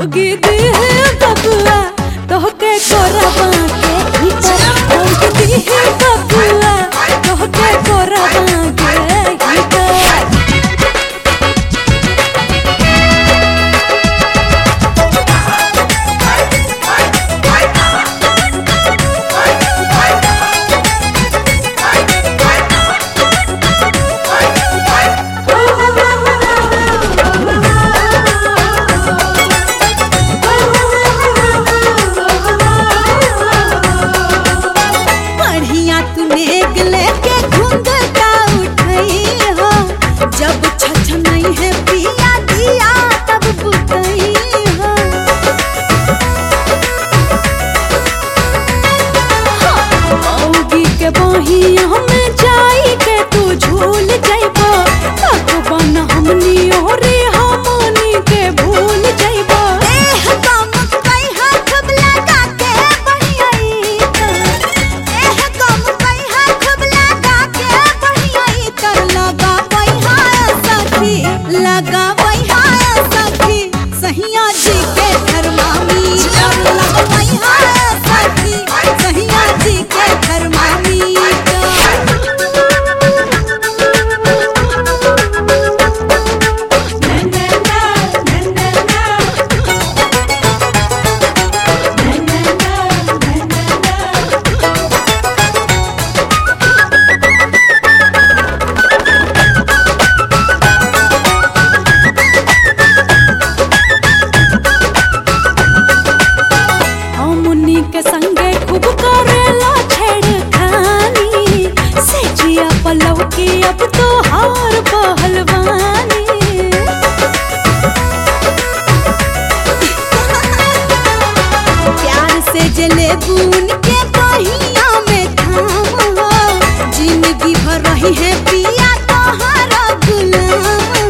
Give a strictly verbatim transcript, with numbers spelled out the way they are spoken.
मौगी दी है बबुआ तोहके कोरबा के भीतर मौगी दी है बबुआ तोहके कोरबा के भीतर जब छछ नहीं है पिया दिया तब बुतई हो मौगी के बहिया में जाई के तू झूल जाइबो भगवान हमनी ओरे हमनी के भूल जाइबो एह कम कई हाथ लगा के बढ़ियाई एह कम कई हाथ लगा के बढ़ियाई कर लगा लगा वैहा सखी सहिया जी के थर्मामीटर लगा वैहा सखी सहिया जी के थर्मामीटर के संगे खूब करेला छेड़खानी से जिया पलव की अब तो हार पहलवानी प्यार से जले बून के बहिया में थाम हो जिंदगी भर रही है पिया तोहरा गुलाम